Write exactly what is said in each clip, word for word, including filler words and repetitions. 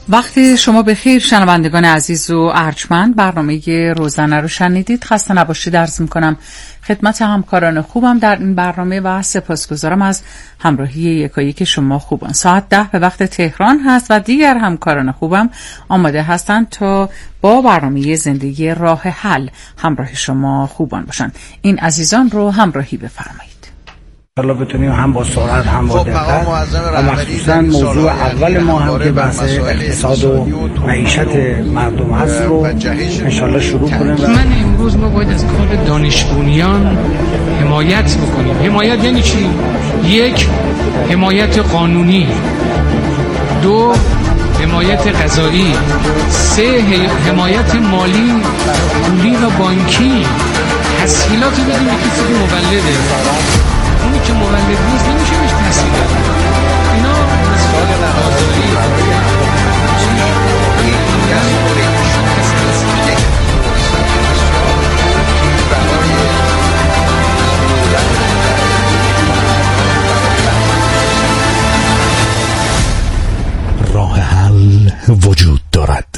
وقتی شما بخیر شنوندگان عزیز و ارجمند، برنامه روزانه رو شنیدید. خسته نباشید عرض می‌کنم خدمت همکاران خوبم در این برنامه و سپاسگزارم از همراهی یکایک شما خوبان. ساعت ده به وقت تهران هست و دیگر همکاران خوبم آماده هستند تا با برنامه زندگی راه حل همراه شما خوبان باشند. این عزیزان رو همراهی بفرمایید. حالا بتونیم هم با سرعت هم با دقت و مخصوصا موضوع اول ما هم که بحث اقتصاد و معیشت مردم هست رو انشالله شروع کنیم. من امروز ما باید از کار دانش بنیان حمایت بکنیم. حمایت یعنی چی؟ یک، حمایت قانونی، دو، حمایت قضایی، سه، حمایت مالی، پولی و بانکی. تسهیلاتی بدیم به کسی که مولده. اونی که مولد نیست نمیشه بهش تحصیل داد. اینا مسائل قضایی راه حل وجود دارد.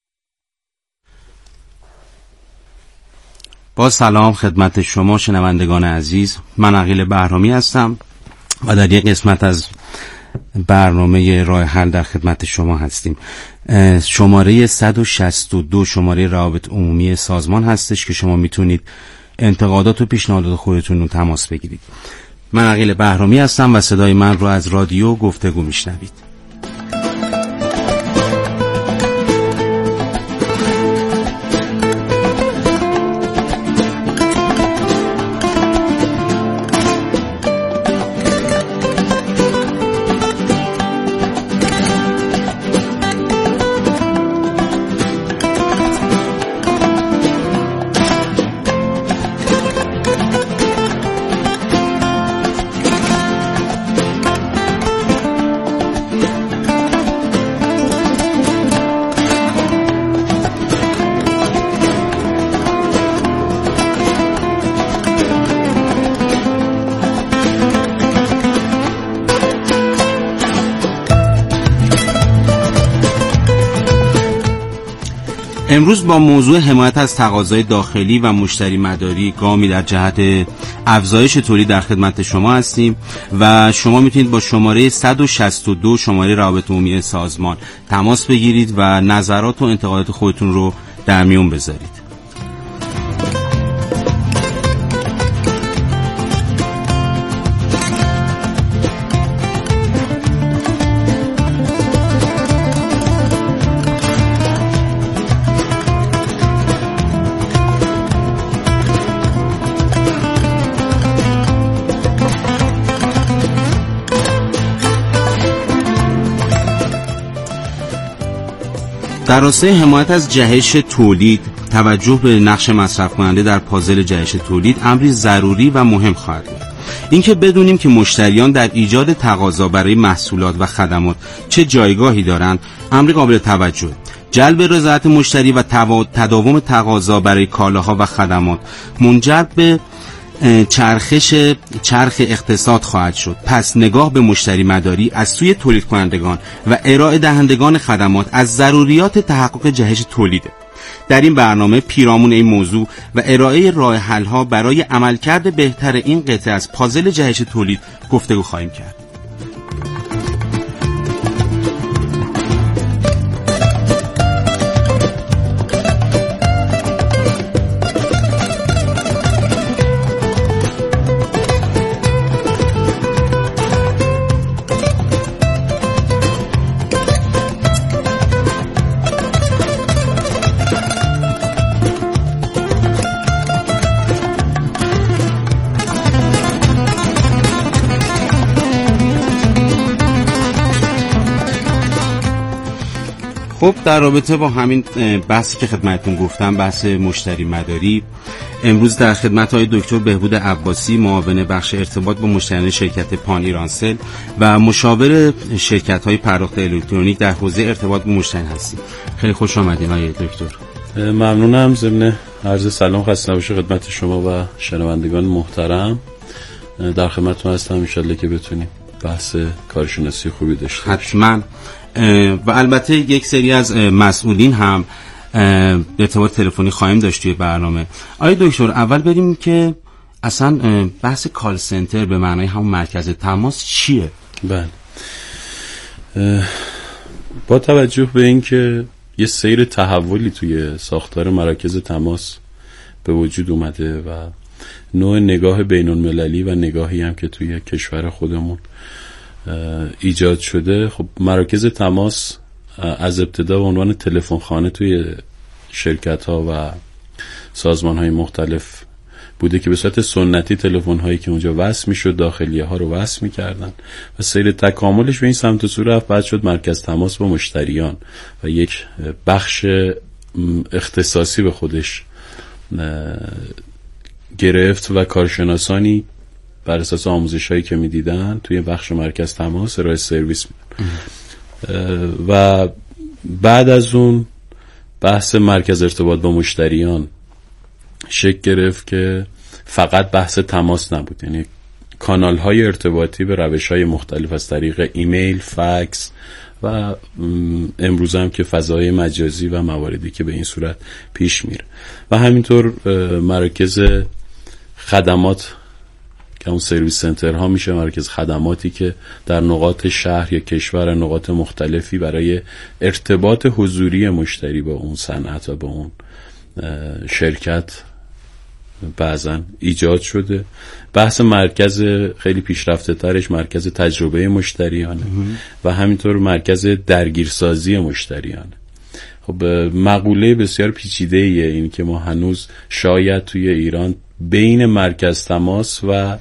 با سلام خدمت شما شنوندگان عزیز، من عقیل بهرامی هستم و در یک قسمت از برنامه راه حل در خدمت شما هستیم. شماره صد و شصت و دو شماره روابط عمومی سازمان هستش که شما میتونید انتقادات و پیشنهادات خودتون رو تماس بگیرید. من عقیل بهرامی هستم و صدای من رو از رادیو گفتگو میشنوید. امروز با موضوع حمایت از تقاضای داخلی و مشتری مداری گامی در جهت افزایش تولید در خدمت شما هستیم و شما میتونید با شماره صد و شصت و دو شماره روابط عمومی سازمان تماس بگیرید و نظرات و انتقادات خودتون رو در میون بذارید. در راستای حمایت از جهش تولید، توجه به نقش مصرف کننده در پازل جهش تولید امری ضروری و مهم خواهد بود. اینکه بدونیم که مشتریان در ایجاد تقاضا برای محصولات و خدمات چه جایگاهی دارند، امری قابل توجه. جلب رضایت مشتری و تداوم تقاضا برای کالاها و خدمات منجر به چرخش چرخ اقتصاد خواهد شد. پس نگاه به مشتری مداری از سوی تولید کنندگان و ارائه دهندگان خدمات از ضروریات تحقق جهش تولیده. در این برنامه پیرامون این موضوع و ارائه راه حل ها برای عملکرد بهتر این قطعه از پازل جهش تولید گفتگو خواهیم کرد. خب در رابطه با همین بحثی که خدمتتون گفتم، بحث مشتری مداری، امروز در خدمت های دکتر بهبود عباسی، معاون بخش ارتباط با مشتریان شرکت پان ایرانسل و مشاور شرکت های پرداخت الکترونیک در حوزه ارتباط با مشتریان هستیم. خیلی خوش آمدین آقای دکتر. ممنونم. ضمن عرض سلام خسته نباشه خدمت شما و شنوندگان محترم. در خدمتتون هستم ان شاءالله که بتونیم بحث کارشناسی خوبی داشته باشیم. حتما. و البته یک سری از مسئولین هم ارتباط تلفنی خواهیم داشت توی برنامه. آقای دکتر، اول بریم که اصلا بحث کال سنتر به معنای همون مرکز تماس چیه؟ بله، با توجه به این که یه سیر تحولی توی ساختار مراکز تماس به وجود اومده و نوع نگاه بین المللی و نگاهی هم که توی کشور خودمون ایجاد شده، خب مراکز تماس از ابتدا به عنوان تلفن خانه توی شرکت ها و سازمان های مختلف بوده که به صورت سنتی تلفن هایی که اونجا وصل میشد داخلیه ها رو وصل میکردن و سیر تکاملش به این سمت و سو رفت. بعد شد مرکز تماس با مشتریان و یک بخش اختصاصی به خودش گرفت و کارشناسانی بر اساس آموزش هایی که میدیدن توی بخش مرکز تماس ارائه سرویس میدن و بعد از اون بحث مرکز ارتباط با مشتریان شکل گرفت که فقط بحث تماس نبود، یعنی کانال های ارتباطی به روش های مختلف از طریق ایمیل، فکس و امروز هم که فضای مجازی و مواردی که به این صورت پیش میره و همینطور مراکز خدمات که اون سرویس سنتر ها میشه مرکز خدماتی که در نقاط شهر یا کشور نقاط مختلفی برای ارتباط حضوری مشتری با اون صنعت و با اون شرکت بعضن ایجاد شده. بحث مرکز خیلی پیشرفته ترش مرکز تجربه مشتریانه و همینطور مرکز درگیرسازی مشتریانه. خب مقوله بسیار پیچیده ایه این که ما هنوز شاید توی ایران بین مرکز تماس و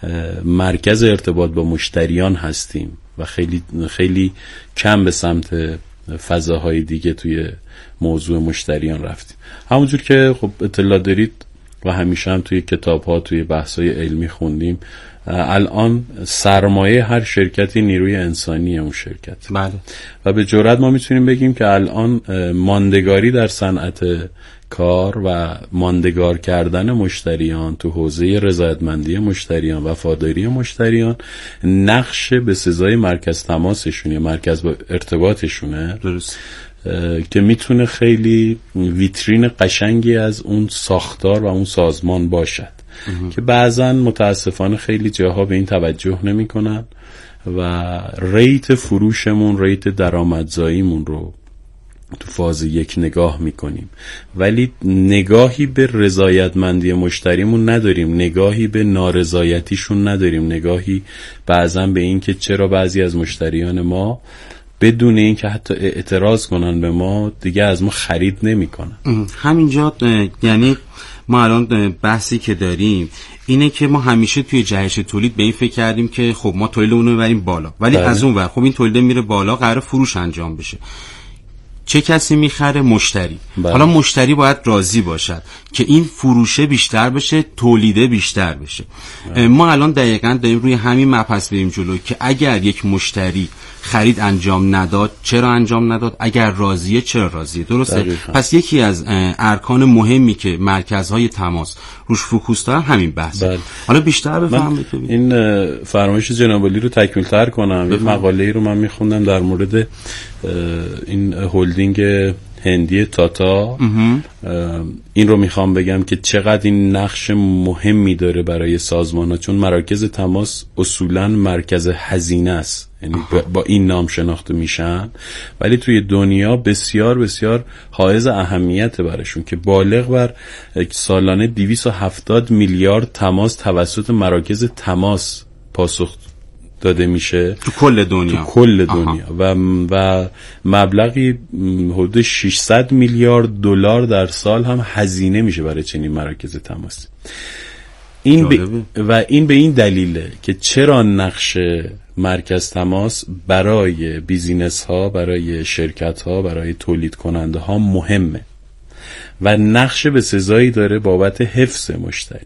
مرکز ارتباط با مشتریان هستیم و خیلی خیلی کم به سمت فضاهای دیگه توی موضوع مشتریان رفتیم. همونجور که خب اطلاع دارید و همیشه هم توی کتاب ها توی بحثای علمی خوندیم، الان سرمایه هر شرکتی نیروی انسانی اون شرکت. بله. و به جرئت ما میتونیم بگیم که الان ماندگاری در صنعت کار و ماندگار کردن مشتریان تو حوزه رضایتمندی مشتریان، وفاداری مشتریان، نقش به سزای مرکز تماسشونه، مرکز با ارتباطشونه. درست. که میتونه خیلی ویترین قشنگی از اون ساختار و اون سازمان باشد که بعضا متاسفانه خیلی جاها به این توجه نمی کنن و ریت فروشمون، ریت درآمدزاییمون رو تو فاز یک نگاه میکنیم ولی نگاهی به رضایتمندی مشتریمون نداریم، نگاهی به نارضایتیشون نداریم، نگاهی بعضا به این که چرا بعضی از مشتریان ما بدون این که حتی اعتراض کنن به ما دیگه از ما خرید نمی کنن. همینجا یعنی ما الان بحثی که داریم اینه که ما همیشه توی جهش تولید به این فکر کردیم که خب ما تولیدمون رو ببریم بالا، ولی بله. از اون ور خب این تولید میره بالا، قرار فروش انجام بشه. چه کسی میخره؟ مشتری. بله. حالا مشتری باید راضی باشد که این فروشه بیشتر بشه، تولیده بیشتر بشه. بله. ما الان دقیقاً داریم روی همین مبحث بریم جلو که اگر یک مشتری خرید انجام نداد چرا انجام نداد، اگر راضیه چرا راضیه. درسته؟ دقیقا. پس یکی از ارکان مهمی که مرکزهای تماس روش فوکوس دارن همین بحثه. بله. حالا بیشتر بفهم این فرمایش جناب عالی رو تکمیل تر کنم. یه مقاله‌ای رو من میخوندم در مورد این هلدینگ هندی تاتا. این رو میخوام بگم که چقدر این نقش مهمی داره برای سازمان ها، چون مراکز تماس اصولا مرکز هزینه است، یعنی با این نام شناخته میشن ولی توی دنیا بسیار بسیار حائز اهمیت براشون که بالغ بر سالانه دویست و هفتاد میلیارد تماس توسط مراکز تماس پاسخ داده میشه تو کل دنیا، تو کل دنیا و و مبلغی حدود ششصد میلیارد دلار در سال هم هزینه میشه برای چنین مراکز تماس. این ب... و این به این دلیله که چرا نقش مرکز تماس برای بیزینس ها، برای شرکت ها، برای تولید کننده ها مهمه و نقش به سزایی داره بابت حفظ مشتری.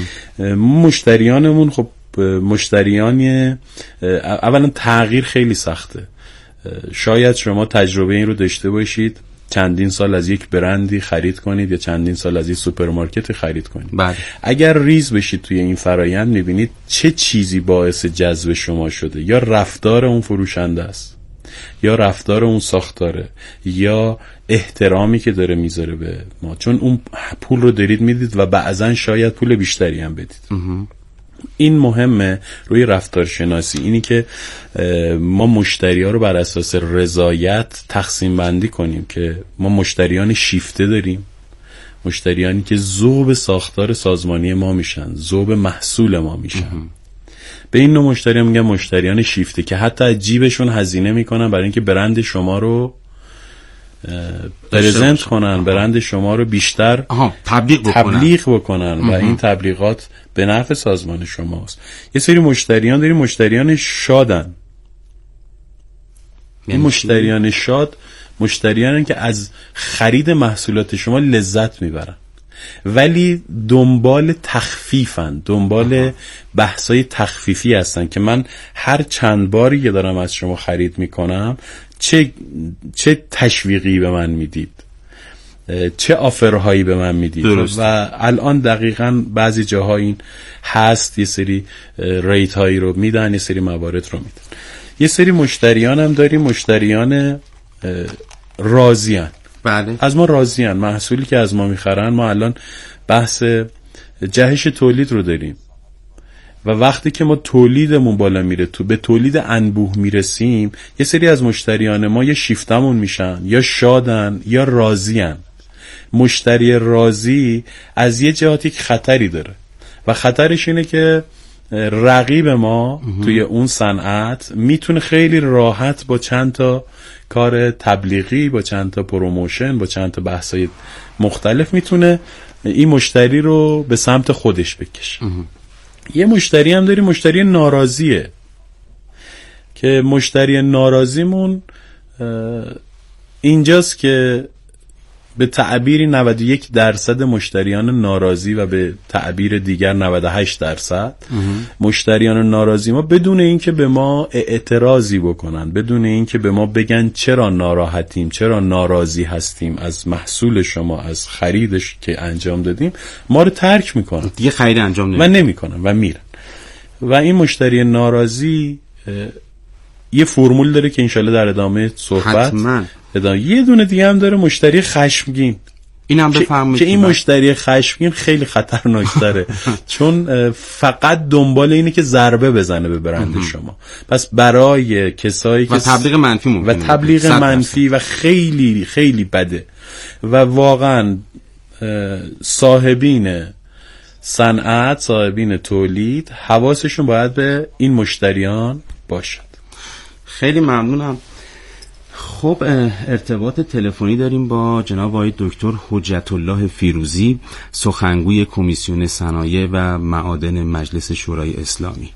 مشتریانمون خب مشتریانی اولا تغییر خیلی سخته. شاید شما تجربه این رو داشته باشید چندین سال از یک برندی خرید کنید یا چندین سال از یک سوپرمارکت خرید کنید. بله. اگر ریز بشید توی این فرایند میبینید چه چیزی باعث جذب شما شده. یا رفتار اون فروشنده است، یا رفتار اون ساختاره، یا احترامی که داره میذاره به ما، چون اون پول رو دارید میدید و بعضن شاید پول بیشتری هم بدید. این مهمه روی رفتار شناسی، اینی که ما مشتری ها رو بر اساس رضایت تقسیم بندی کنیم که ما مشتریان شیفته داریم، مشتریانی که ذوب ساختار سازمانی ما میشن، ذوب محصول ما میشن. به این نوع مشتری میگن مشتریان شیفته که حتی از جیبشون هزینه میکنن برای اینکه برند شما رو پرزنت کنن، برند شما رو بیشتر آها، تبلیغ بکنن, تبلیغ بکنن و این تبلیغات به نفع سازمان شماست. یه سری مشتریان داریم مشتریان شادن. این مشتریان شاد مشتریانی که از خرید محصولات شما لذت میبرن ولی دنبال تخفیفن، دنبال بحثای تخفیفی هستن که من هر چند باری که دارم از شما خرید میکنم چه چه تشویقی به من میدید، چه آفرهایی به من میدید. درست. و الان دقیقاً بعضی جاها این هست، یه سری ریت هایی رو میدن، یه سری موارد رو میدن. یه سری مشتریان هم داریم مشتریان راضیان. بله. از ما راضیان، محصولی که از ما میخرن. ما الان بحث جهش تولید رو داریم و وقتی که ما تولیدمون بالا میره، تو به تولید انبوه میرسیم، یه سری از مشتریان ما یا شیفتمون میشن، یا شادن، یا راضیان. مشتری راضی از یه جهاتی که خطری داره و خطرش اینه که رقیب ما توی اون صنعت میتونه خیلی راحت با چند تا کار تبلیغی، با چند تا پروموشن، با چند تا بحثای مختلف میتونه این مشتری رو به سمت خودش بکشه. یه مشتری هم داریم مشتری ناراضیه که مشتری ناراضیمون اینجاست که به تعبیری نود و یک درصد مشتریان ناراضی و به تعبیر دیگر نود و هشت درصد مشتریان ناراضی ما بدون اینکه به ما اعتراضی بکنن، بدون اینکه به ما بگن چرا ناراحتیم، چرا ناراضی هستیم از محصول شما، از خریدش که انجام دادیم، ما رو ترک میکنن، دیگه خرید انجام نمیدن و نمیکنن و میرن. و این مشتری ناراضی یه فرمول داره که انشالله در ادامه صحبت حتما. یه دونه دیگه هم داره مشتری خشمگین. اینم بفرمایید که این مشتری خشمگین خیلی خطرناک‌تره چون فقط دنبال اینه که ضربه بزنه به برند شما. پس برای کسایی که و تبلیغ منفی ممکنه و تبلیغ منفی و خیلی خیلی بده و واقعا صاحبین صنعت، صاحبین تولید حواسشون باید به این مشتریان باشد. خیلی ممنونم. خب ارتباط تلفنی داریم با جناب آقای دکتر حجت الله فیروزی، سخنگوی کمیسیون صنایع و معادن مجلس شورای اسلامی.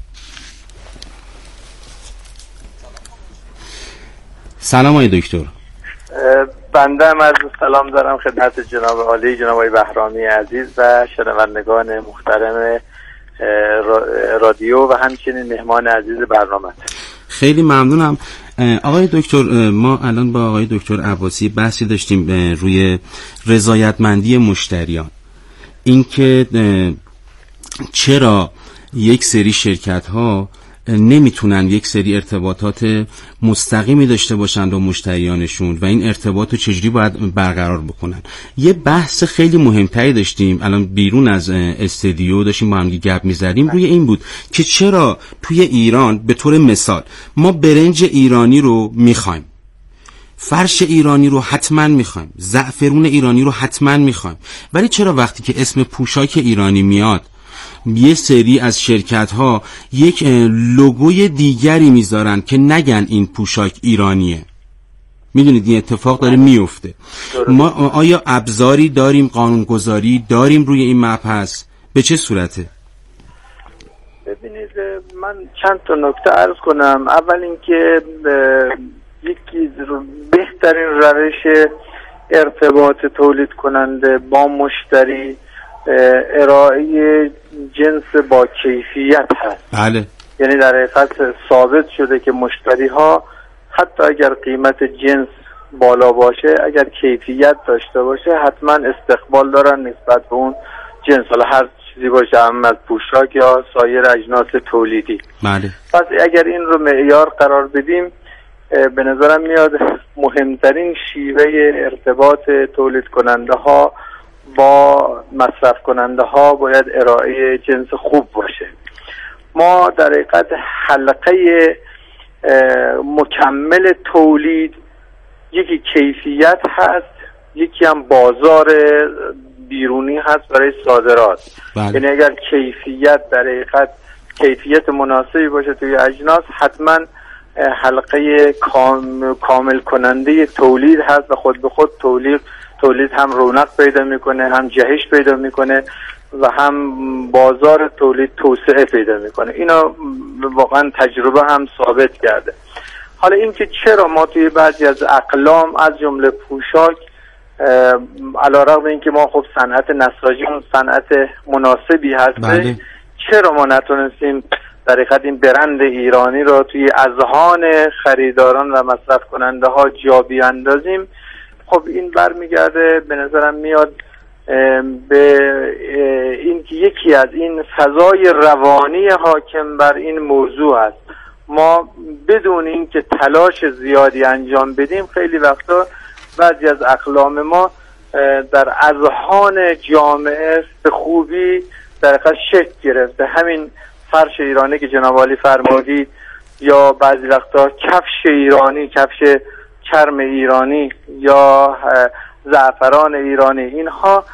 سلام آقای دکتر. بنده هم از سلام دارم خدمت جناب عالی، جناب آقای بهرامی عزیز و شنوندگان محترم رادیو و همچنین مهمان عزیز برنامه. خیلی ممنونم آقای دکتر. ما الان با آقای دکتر عباسی بحثی داشتیم روی رضایتمندی مشتریان، اینکه چرا یک سری شرکت ها نمیتونن یک سری ارتباطات مستقیمی داشته باشن با مشتریانشون و این ارتباط رو چجوری باید برقرار بکنن. یه بحث خیلی مهمتری داشتیم الان بیرون از استودیو، داشتیم با هم گپ می‌زدیم روی این بود که چرا توی ایران به طور مثال ما برنج ایرانی رو میخوایم، فرش ایرانی رو حتما میخوایم، زعفرون ایرانی رو حتما میخوایم، ولی چرا وقتی که اسم پوشاک ایرانی میاد یه سری از شرکت ها یک لوگوی دیگری میذارن که نگن این پوشاک ایرانیه؟ میدونید این اتفاق داره میفته. ما آیا ابزاری داریم، قانونگذاری داریم روی این مبحث؟ به چه صورته؟ ببینید من چند تا نکته عرض کنم. اول اینکه یکی بهترین روش ارتباط تولید کننده با مشتری ارائه جنس با کیفیت هست. بله. یعنی در حقیقت ثابت شده که مشتری ها حتی اگر قیمت جنس بالا باشه، اگر کیفیت داشته باشه، حتما استقبال دارن نسبت به اون جنس، حالا هر چیزی باشه، هم از پوشاک یا سایر اجناس تولیدی. بله. پس اگر این رو معیار قرار بدیم، به نظرم میاد مهمترین شیوه ارتباط تولید کننده ها با مصرف کننده ها باید ارائه جنس خوب باشه. ما در حقیقت حلقه مکمل تولید یکی کیفیت هست، یکی هم بازار بیرونی هست برای صادرات. بله. یعنی اگر کیفیت در حقیقت کیفیت مناسبی باشه توی اجناس، حتما حلقه کام، کامل کننده تولید هست و خود به خود تولید تولید هم رونق پیدا میکنه، هم جهش پیدا میکنه و هم بازار تولید توسعه پیدا میکنه. اینا واقعا تجربه هم ثابت کرده. حالا این که چرا ما توی بعضی از اقلام از جمله پوشاک، علیرغم اینکه ما خب صنعت نساجی اون صنعت مناسبی هست، بله. چرا ما نتونستیم در حقیقت این برند ایرانی رو توی اذهان خریداران و مصرف کننده ها جا بیاندازیم؟ خب این برمیگرده به نظرم میاد به این که یکی از این فضای روانی حاکم بر این موضوع است. ما بدون این که تلاش زیادی انجام بدیم، خیلی وقتا بعضی از اقلام ما در اذهان جامعه به خوبی در حقیقت شکل گرفته. همین فرش ایرانی که جناب عالی فرمودید، یا بعضی وقتا کفش ایرانی، کفش چرم ایرانی یا زعفران ایرانی، اینها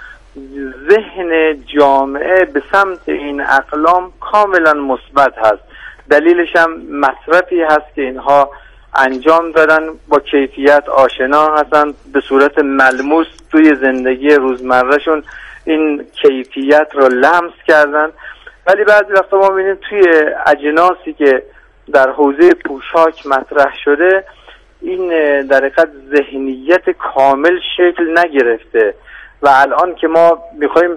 ذهن جامعه به سمت این اقلام کاملا مثبت هست. دلیلش هم مصرفی هست که اینها انجام دادن، با کیفیت آشنا هستن، به صورت ملموس توی زندگی روزمرهشون این کیفیت رو لمس کردن. ولی بعضی وقتا ما می‌بینیم توی اجناسی که در حوزه پوشاک مطرح شده، این در حقیقت ذهنیت کامل شکل نگرفته و الان که ما می‌خوایم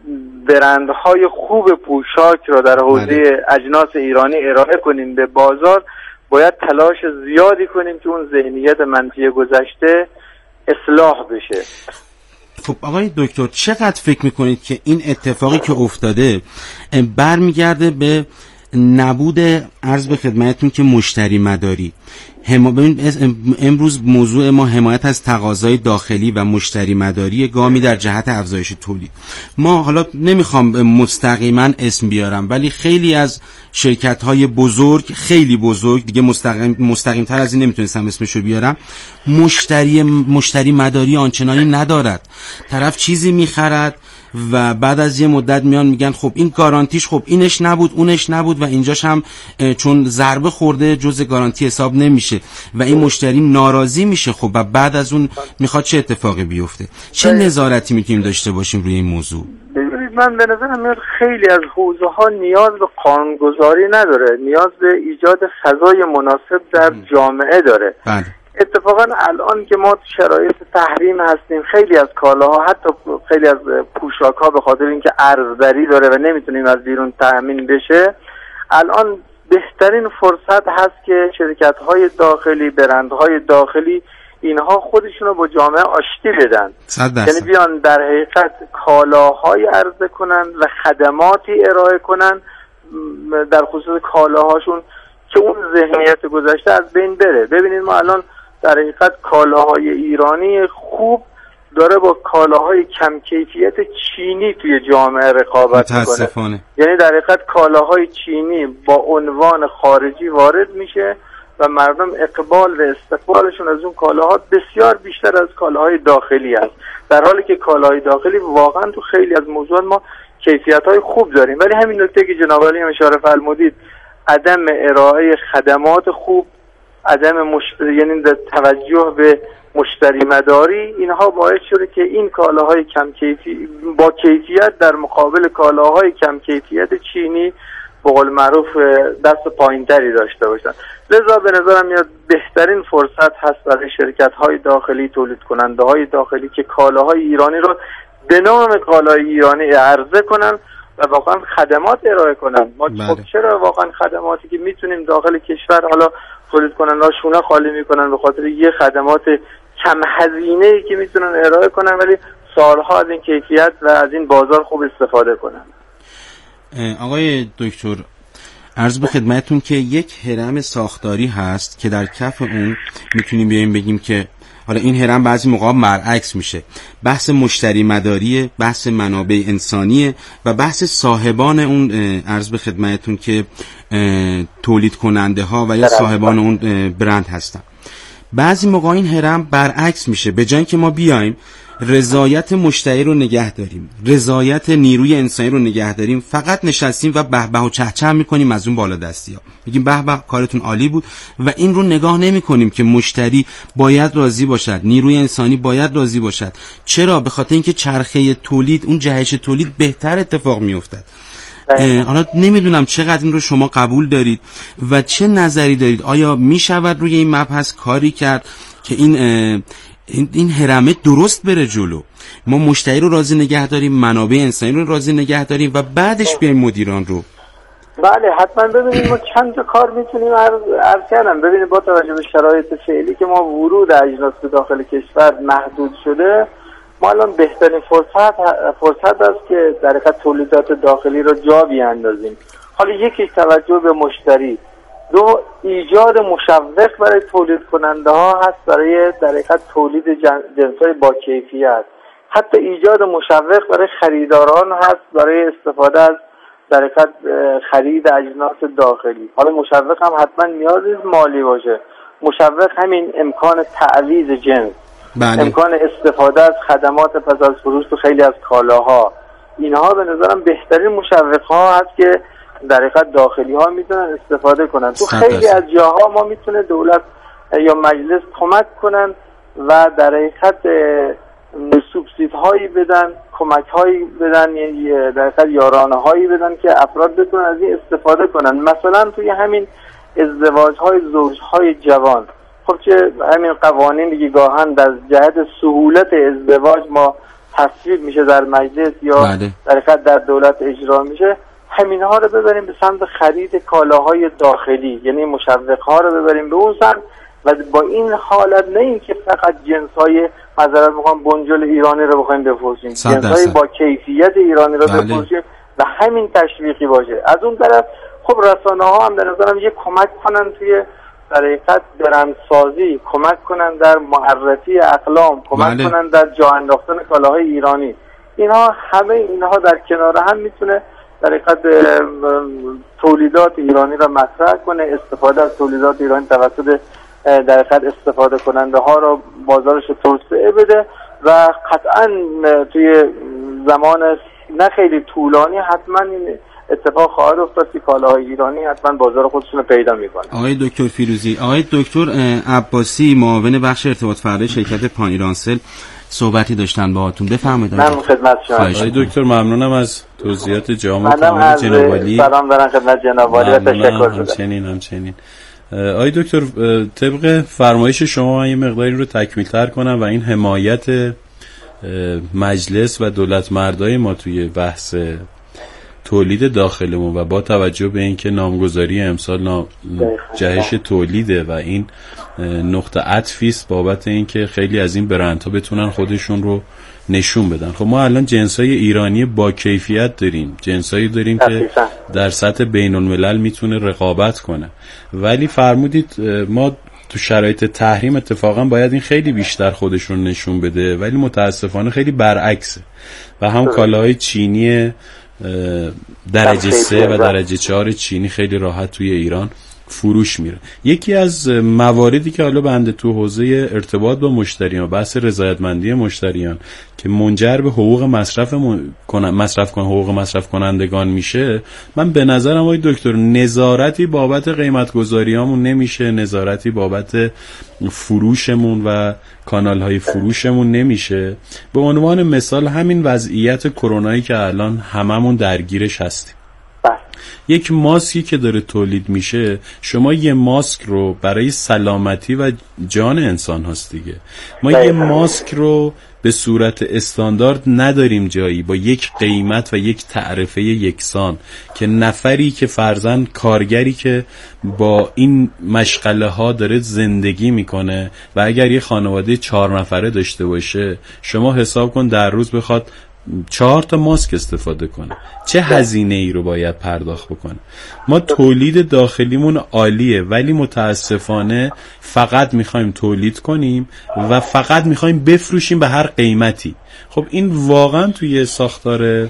برندهای خوب پوشاک رو در حوزه اجناس ایرانی ارائه کنیم به بازار، باید تلاش زیادی کنیم که اون ذهنیت منفی گذشته اصلاح بشه. خب آقای دکتر، چقدر فکر میکنید که این اتفاقی که افتاده برمیگرده به نبود، عرض به خدمتتون که مشتری مداری؟ هم... امروز موضوع ما حمایت از تقاضای داخلی و مشتری مداری، گامی در جهت افزایش تولید. ما حالا نمیخوام مستقیما اسم بیارم، ولی خیلی از شرکت‌های بزرگ، خیلی بزرگ دیگه، مستقیم مستقیم تر از این نمیتونستم اسمشو بیارم، مشتری مشتری مداری آنچنانی ندارد. طرف چیزی میخرد و بعد از یه مدت میان میگن خب این گارانتیش، خب اینش نبود اونش نبود و اینجاش هم چون ضربه خورده جزء گارانتی حساب نمیشه و این مشتری ناراضی میشه. خب و بعد از اون میخواد چه اتفاقی بیفته؟ چه نظارتی میتونیم داشته باشیم روی این موضوع؟ ببینید، من به نظرم میاد خیلی از حوزه ها نیاز به قانونگذاری نداره، نیاز به ایجاد فضای مناسب در جامعه داره. بله. اتفاقا الان که ما شرایط تحریم هستیم، خیلی از کالاها، حتی خیلی از پوشاک ها به خاطر اینکه ارزدری داره و نمیتونیم از بیرون تامین بشه، الان بهترین فرصت هست که شرکت های داخلی، برندهای داخلی، اینها خودشون رو با جامعه آشتی بدن. یعنی بیان در حقیقت کالاهای عرضه کنن و خدماتی ارائه کنن در خصوص کالاهاشون که اون ذهنیت گذشته از بین بره. ببینید ما الان در حقیقت کالاهای ایرانی خوب داره با کالاهای کم کیفیت چینی توی جامعه رقابت میکنه. یعنی در حقیقت کالاهای چینی با عنوان خارجی وارد میشه و مردم اقبال و استقبالشون از اون کالاها بسیار بیشتر از کالاهای داخلی است، در حالی که کالاهای داخلی واقعا تو خیلی از موضوعات ما کیفیت‌های خوب داریم. ولی همین نکته که جناب عالی اشاره فرمودید، عدم ارائه خدمات خوب، عدم مشتری، یعنی توجه به مشتری مداری، اینها باعث شده که این کالاهای کم کیفی با کیفیت در مقابل کالاهای کم کیفیت چینی به قول معروف دست پایینتری داشته باشن. لذا به نظرم میاد بهترین فرصت هست برای شرکت‌های داخلی، تولید کننده های داخلی که کالاهای ایرانی رو به نام کالای ایرانی عرضه کنن و واقعا خدمات ارائه کنن. ما خب چرا واقعا خدماتی که میتونیم داخل کشور، حالا تولید کننده ها شونه خالی میکنن به خاطر یه خدمات کم هزینه‌ای که میتونن ارائه کنن ولی سالها از این کیفیت و از این بازار خوب استفاده کنن. آقای دکتر عرض به خدمتتون که یک هرم ساختاری هست که در کف اون میتونیم بیایم بگیم که حالا این هرم بعضی موقع برعکس میشه، بحث مشتری مداریه، بحث منابع انسانیه و بحث صاحبان اون عرض به خدمتتون که تولید کننده ها و یا صاحبان اون برند هستن. بعضی موقع این هرم برعکس میشه، به جای اینکه ما بیایم رضایت مشتری رو نگه داریم، رضایت نیروی انسانی رو نگه داریم، فقط نشستیم و به به و چهچه میکنیم از اون بالا دستی ها، میگیم به به کارتون عالی بود و این رو نگاه نمی کنیم که مشتری باید راضی باشد، نیروی انسانی باید راضی باشد. چرا؟ به خاطر اینکه چرخه تولید، اون جهش تولید بهتر اتفاق میافتد. حالا نمیدونم چقدر این رو شما قبول دارید و چه نظری دارید؟ آیا میشود روی این مبحث کاری کرد که این این, این هرمه درست بره جلو، ما مشتری رو راضی نگه داریم، منابع انسانی رو راضی نگه داریم و بعدش بیایم مدیران رو؟ بله حتما. ببینید ما چند تا کار میتونیم عرض کردم. ببینید با توجه به شرایط فعلی که ما ورود اجناس به داخل کشور محدود شده، ما الان بهترین فرصت فرصت است که در حقیقت تولیدات داخلی رو جا بیاندازیم. حالا یکیش توجه به مشتری، دو ایجاد مشوق برای تولید کننده ها هست برای در حقیقت تولید جنس‌های با کیفیت، حتی ایجاد مشوق برای خریداران هست برای استفاده از در حقیقت خرید اجناس داخلی. حالا مشوق هم حتما نیاز نیست مالی باشه، مشوق همین امکان تعویض جنس، بله. امکان استفاده از خدمات پس از فروش تو خیلی از کالاها، اینها به نظرم بهترین مشوق ها هست که در حقیقت داخلی ها میتونن استفاده کنن. تو خیلی از جاها ما میتونه دولت یا مجلس کمک کنن و در حقیقت سوبسید هایی بدن، کمک هایی بدن، یعنی در حقیقت یارانه هایی بدن که افراد بتونن از این استفاده کنن. مثلا توی همین ازدواج های زوج های جوان، خب چه همین قوانین دیگه گاهن در جهت سهولت ازدواج ما تصویب میشه در مجلس یا بله. در حقیقت در دولت اجرا میشه، همین ها رو ببریم به سمت خرید کالاهای داخلی، یعنی مشوق ها رو ببریم به اون سمت و با این حالت نه اینکه فقط جنس های معذرت میخوام بنجل ایرانی رو بخوایم بفروشیم، جنس های با کیفیت ایرانی رو بله. بفروشیم و همین تشویقی باشه. از اون طرف خب رسانه ها هم به نظرم یه کمک کنن توی در حقیقت برندسازی، کمک کنن در معرفی اقلام، کمک بله. کنن در جا انداختن کالاهای ایرانی. اینها همه اینها در کنار هم میتونه در حقیقت تولیدات ایرانی را مطرح کنه، استفاده از تولیدات ایرانی توسط در حقیقت استفاده کننده ها را بازارش توسعه بده و قطعا توی زمان نه خیلی طولانی حتما این اتفاق خواهد افتاد که کالاهای ایرانی حتما بازار خودشون رو پیدا میکنه. آقای دکتر فیروزی، آقای دکتر عباسی معاون بخش ارتباط فردی شرکت پان ایرانسل صحبتی داشتن باهاتون، بفرمایید. من خدمت شما. آقای دکتر ممنونم از توضیحات جامع کامل جناب عالی. سلام دارم خدمت جناب عالی و تشکر. همچنین همچنین. آقای دکتر طبق فرمایش شما من یه مقداری رو تکمیل‌تر کنم و این حمایت مجلس و دولت مردای ما توی بحث تولید داخلمون و با توجه به اینکه نامگذاری امسال نام جهش تولیده و این نقطه عطفی است بابت اینکه خیلی از این برندها بتونن خودشون رو نشون بدن. خب ما الان جنسای ایرانی با کیفیت داریم، جنسایی داریم که در سطح بین الملل میتونه رقابت کنه، ولی فرمودید ما تو شرایط تحریم اتفاقا باید این خیلی بیشتر خودشون نشون بده، ولی متاسفانه خیلی برعکسه و هم کالاهای چینی درجه سه و درجه چهار چینی خیلی راحت توی ایران فروش میره. یکی از مواردی که حالا بنده تو حوزه ارتباط با مشتریان، بحث رضایتمندی مشتریان که منجر به حقوق مصرف مصرف کن حقوق مصرف کنندگان میشه، من به نظرم آقای دکتر نظارتی بابت قیمت گذاریامون نمیشه، نظارتی بابت فروشمون و کانال های فروشمون نمیشه. به عنوان مثال همین وضعیت کرونایی که الان هممون درگیرش هستیم، یک ماسکی که داره تولید میشه، شما یه ماسک رو برای سلامتی و جان انسان هست دیگه، ما یه ماسک رو به صورت استاندارد نداریم جایی با یک قیمت و یک تعرفه یکسان که نفری که فرضاً کارگری که با این مشغله ها داره زندگی میکنه و اگر یه خانواده چهار نفره داشته باشه، شما حساب کن در روز بخواد چهار تا ماسک استفاده کنه، چه هزینه ای رو باید پرداخت بکنه. ما تولید داخلیمون عالیه ولی متاسفانه فقط میخوایم تولید کنیم و فقط میخوایم بفروشیم به هر قیمتی. خب این واقعا توی ساختار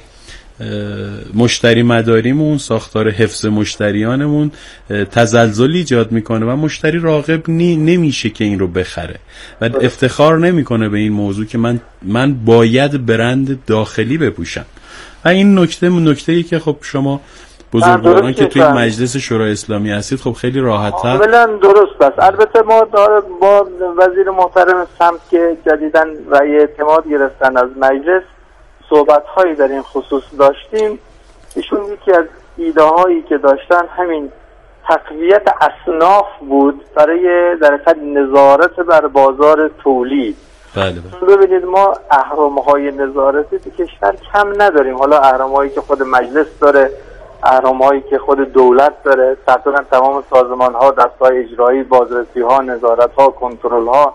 مشتری مداریمون، ساختار حفظ مشتریانمون تزلزل ایجاد میکنه و مشتری راغب نی نمیشه که این رو بخره و افتخار نمیکنه به این موضوع که من من باید برند داخلی بپوشم. و این نکته نکته‌ای که خب شما بزرگواران که توی مجلس شورای اسلامی هستید خب خیلی راحت‌تر کاملا درست است. البته ما با وزیر محترم سمت که جدیداً رأی اعتماد گرفتن از مجلس صحبت هایی در این خصوص داشتیم. ایشون یکی از ایده هایی که داشتن همین تقویت اصناف بود برای در حقیقت نظارت بر بازار تولید. بله بله. ببینید ما اهرم‌های نظارتی تو کشور کم نداریم، حالا اهرم‌هایی که خود مجلس داره، اهرم‌هایی که خود دولت داره، تقریبا تمام سازمان‌ها، دستگاه اجرایی، بازرسی‌ها، نظارت‌ها، کنترل‌ها،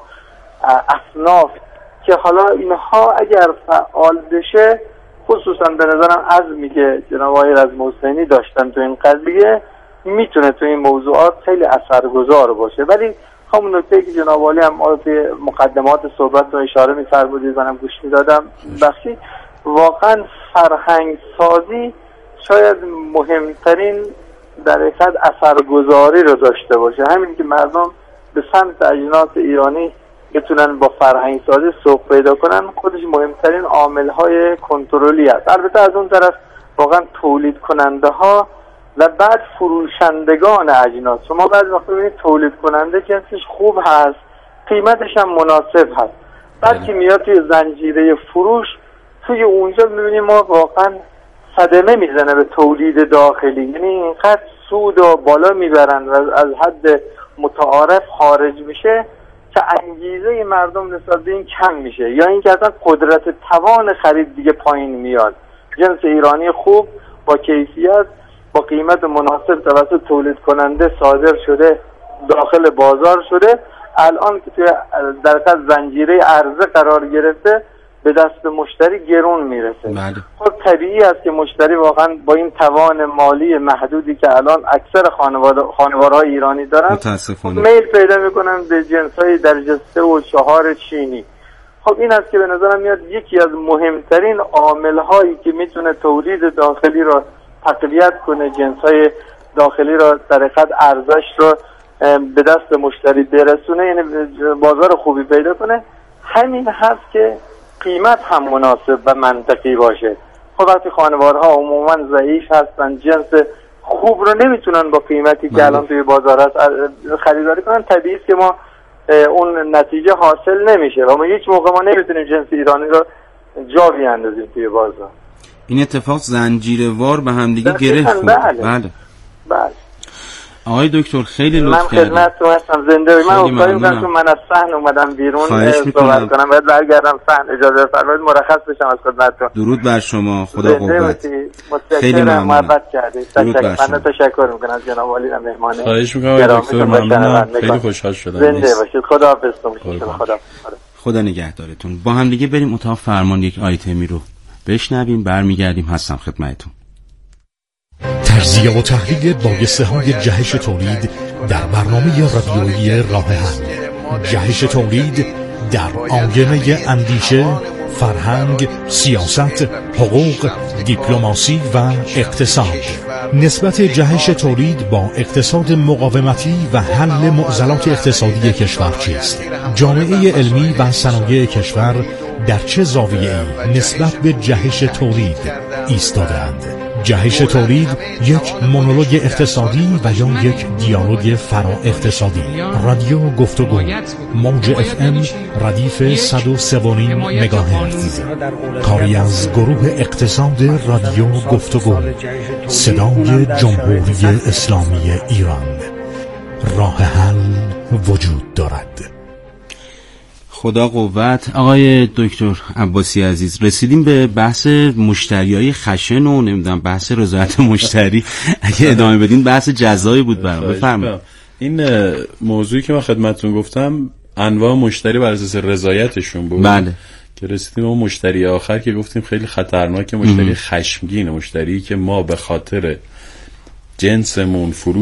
اصناف که حالا اینها اگر فعال بشه، خصوصا به نظرم عزمی که جناب آقای رزم حسینی داشتن تو این قضیه، میتونه تو این موضوعات خیلی اثرگذار باشه. ولی همون نکته که جناب عالی هم توی مقدمات صحبت رو اشاره می‌فرمودید، منم گوش می‌دادم، بخشی واقعا فرهنگ سازی شاید مهمترین در حقیقت اثرگذاری رو داشته باشه. همین که مردم به سمت اجناس ایرانی بتونن با فرهنگ سازی سوق پیدا کنن، خودش مهمترین عامل‌های کنترلی است. البته از اون طرف واقعا تولید کننده ها و بعد فروشندگان اجناس، شما بعد وقت ببینید تولید کننده جنسش خوب هست، قیمتش هم مناسب هست، بعد که میاد توی زنجیره فروش، توی اونجا میبینیم ما واقعا صدمه میزنه به تولید داخلی، یعنی اینقدر سود و بالا میبرن و از حد متعارف خارج میشه که انگیزه مردم نسبت به این کم میشه، یا اینکه اصلا قدرت توان خرید دیگه پایین میاد. جنس ایرانی خوب با کیفیت با قیمت مناسب توسط تولید کننده صادر شده، داخل بازار شده، الان که توی در حقیقت زنجیره عرضه قرار گرفته به دست مشتری گرون میرسه. بله. خب طبیعی است که مشتری واقعا با این توان مالی محدودی که الان اکثر خانواده خانوارهای ایرانی دارن، متاسفانه میل پیدا میکنن به جنس‌های درجه سه و چهار چینی. خب این است که به نظرم میاد یکی از مهمترین عامل‌هایی که میتونه تولید داخلی را تقویت کنه، جنس‌های داخلی را در حقیقت ارزش رو به دست مشتری برسونه، یعنی بازار خوبی پیدا کنه، همین هست که قیمت هم مناسب و منطقی باشه. خب وقتی خانوارها عموما ضعیف هستن، جنس خوب رو نمیتونن با قیمتی که الان توی بازار هست خریداری کنن، طبیعی است که ما اون نتیجه حاصل نمیشه و ما هیچ موقع ما نمیتونیم جنس ایرانی رو جا بیاندازیم توی بازار. این اتفاق زنجیروار به هم دیگه گره خورد. بله. بله. بله. آقای دکتر خیلی لطف کردید. من خدمتتون هستم، زنده باشید. من اصخایی می‌کنم که من از صحن اومدم بیرون صحبت کنم، باید برگردم صحن، اجازه فرمایید مرخص بشم از خدمتتون. درود بر شما، خدا قوت. خیلی ممنونم، محبت کردید. تشکر من تشکر می‌کنم از جناب عالی و مهمان. خواهش می‌کنم دکتر، ممنونم، خیلی خوشحال شدم. زنده باشید. خدا حافظ. خدا خدا نگهدارتون. با هم دیگه بریم اتاق فرمان، یک آیتمی رو بشنویم، برمیگردیم. هستم خدمتتون. تجزیه و تحلیل بایسته های جهش تولید در برنامه رادیویی راه حل. جهش تولید در آینه اندیشه، فرهنگ، سیاست، حقوق، دیپلماسی و اقتصاد. نسبت جهش تولید با اقتصاد مقاومتی و حل معضلات اقتصادی کشور چیست؟ جامعه علمی و صنایع کشور در چه زاویه‌ای نسبت به جهش تولید ایستاده‌اند؟ جهش تولید یک مونولوگ اقتصادی و یا یک دیالوگ فرا اقتصادی. رادیو گفتگو، موج اف ام ردیف صد و سه و نیم مگاهرتز. کاری از گروه اقتصاد رادیو گفتگو، صدای جمهوری اسلامی ایران. راه حل وجود دارد. خدا قوت. آقای دکتر عباسی عزیز، رسیدیم به بحث مشتریای خشن و نمیدونم بحث رضایت مشتری. اگه ادامه بدین بحث جزایی بود برام. بفرمایید. این موضوعی که من خدمتتون گفتم انواع مشتری بر اساس رضایتشون بود. بله. که رسیدیم به مشتری آخر که گفتیم خیلی خطرناکه، مشتری خشمگین، مشتری که ما به خاطر جنسمون، فروش